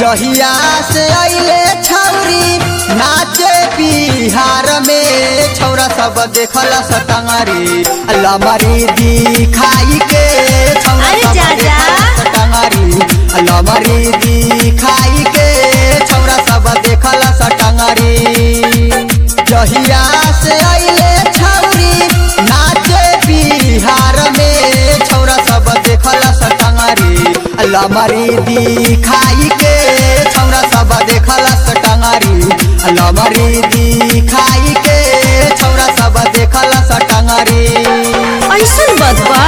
जहिया से अइले छौरी नाचे बिहार में छौरा सब देखला सटंगरी लमरी दिखाई के छौरा सब देखला सटंगरी लमरी दिखाई के छौरा सब देखला सटंगरी। जहिया से अइले छौरी नाचे बिहार में छौरा सब देखला सटंगरी लमरी दिखाई के छौरा सब देखला सटंगरी लमरी दिखाई के छौरा सब देखला सटंगरी। ऐसन बात बा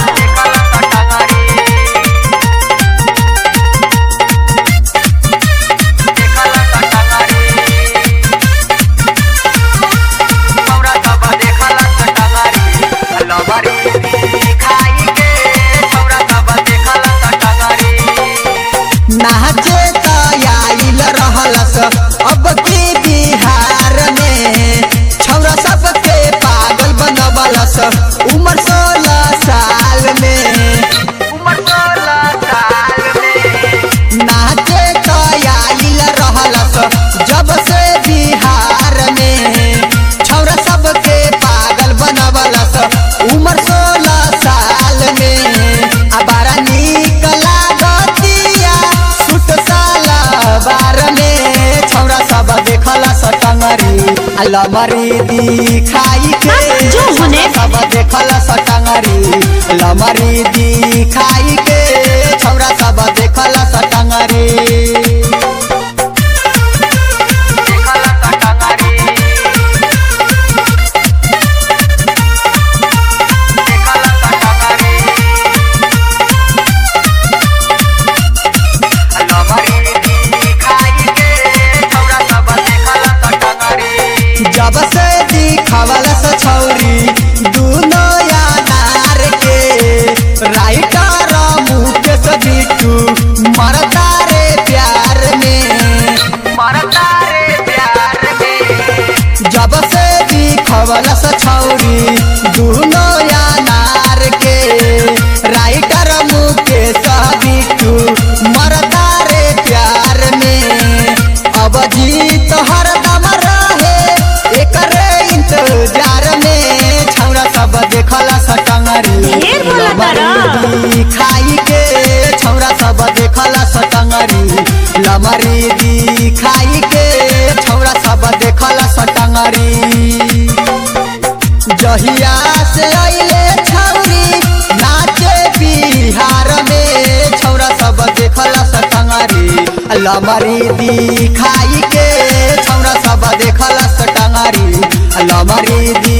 नाचे तयाइल रहलस अब की बिहार में छौरा सबके पागल बनवलस उम्र 16 साल में नाचे तयाइल रहलस जब से बिहार में छौरा सबके पागल बनवलस उम्र 16 साल में अबारा नीक लागतिया सुट साला बार में छौरा सब देखला सटंगरी लमरी दिखाई के जो होने सब देखला सटंगरी लमरी दिखाई के छौरा सब देखला सटंगरी। जब से दिखवलस छौरी दुनो यार के राइटर मुकेश बिट्टू मरता रे प्यार में जब से दिखवलस छौरी दुनो यार के राइटर मुकेश बिट्टू मरता रे प्यार में अब जीत हरदम एकरे इंतजार में छौरा सब देखला सटंगरी दिखाई के छौरा सब देखला सटंगरी लमरी दिखाई के छौरा सब देखला सटंगरी। जहिया से अइले छौरी नाचे बिहार में छौरा सब देखला सटंगरी लमरी दिखाई के छौरा सब देखला सटंगरी लमरी